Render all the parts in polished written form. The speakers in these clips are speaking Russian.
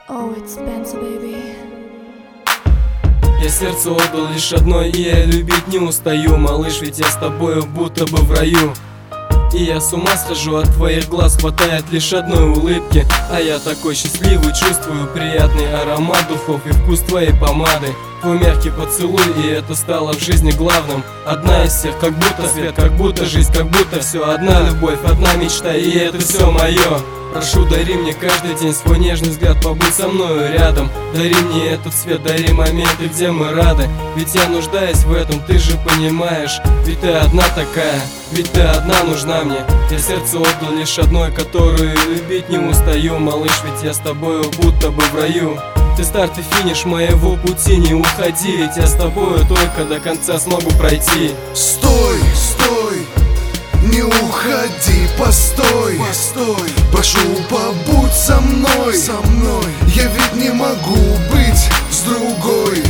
Oh, it's Spencer, baby. Я сердце отдал лишь одной, и я любить не устаю. Малыш, ведь я с тобою будто бы в раю. И я с ума схожу от твоих глаз, хватает лишь одной улыбки. А я такой счастливый, чувствую приятный аромат духов и вкус твоей помады. Твой мягкий поцелуй, и это стало в жизни главным. Одна из всех, как будто свет, как будто жизнь, как будто все. Одна любовь, одна мечта, и это все мое. Прошу, дари мне каждый день свой нежный взгляд, побудь со мною рядом. Дари мне этот свет, дари моменты, где мы рады. Ведь я нуждаюсь в этом, ты же понимаешь. Ведь ты одна такая, ведь ты одна нужна мне. Я сердце отдал лишь одной, которую любить не устаю. Малыш, ведь я с тобою будто бы в раю. Ты старт и финиш моего пути, не уходи. Ведь я с тобою только до конца смогу пройти. Стой, стой, не уходи, постой, постой. Прошу, побудь со мной, я ведь не могу быть с другой.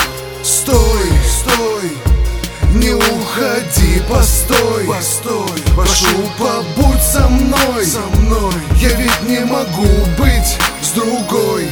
Стой, стой, не уходи, постой, постой. Прошу, побудь со мной, я ведь не могу быть с другой.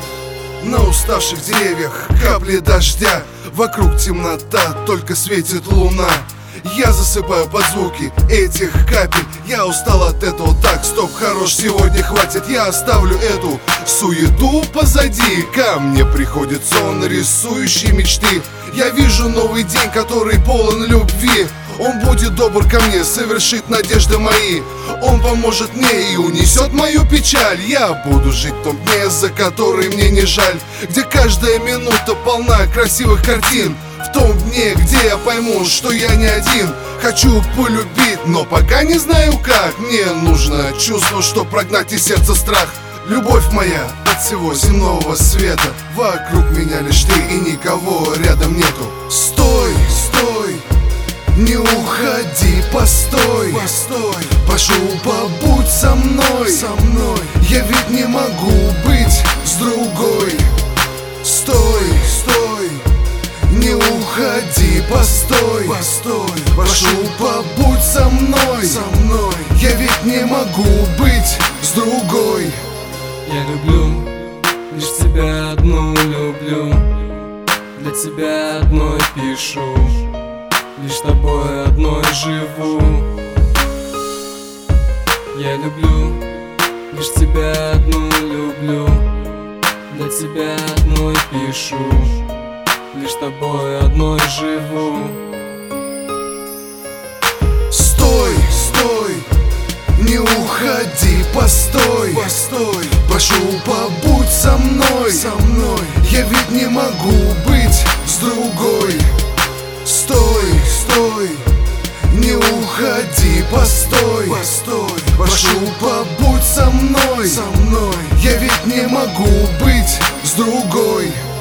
На уставших деревьях капли дождя, вокруг темнота, только светит луна. Я засыпаю под звуки этих капель. Я устал от этого, так, стоп, хорош, сегодня хватит. Я оставлю эту суету позади. Ко мне приходит сон, рисующий мечты. Я вижу новый день, который полон любви. Он будет добр ко мне, совершит надежды мои. Он поможет мне и унесет мою печаль. Я буду жить в том дне, за который мне не жаль, где каждая минута полна красивых картин. В том дне, где я пойму, что я не один. Хочу полюбить, но пока не знаю как. Мне нужно чувство, что прогнать из сердца страх. Любовь моя от всего земного света. Вокруг меня лишь ты и никого рядом нету. Стой, стой, не уходи, постой, постой. Прошу, побудь со мной, я ведь не могу быть с другой. Стой, стой, не уходи, постой, постой. Прошу, побудь со мной, я ведь не могу быть с другой. Я люблю, лишь тебя одну люблю. Для тебя одной пишу, лишь тобой одной живу. Я люблю, лишь тебя одну люблю. Для тебя одной пишу, лишь тобой одной живу. Стой, стой, не уходи, постой, постой. Прошу, побудь со мной, я ведь не могу быть с другой. Стой, стой, не уходи, постой, постой. Прошу, побудь со мной, я ведь не могу быть с другой.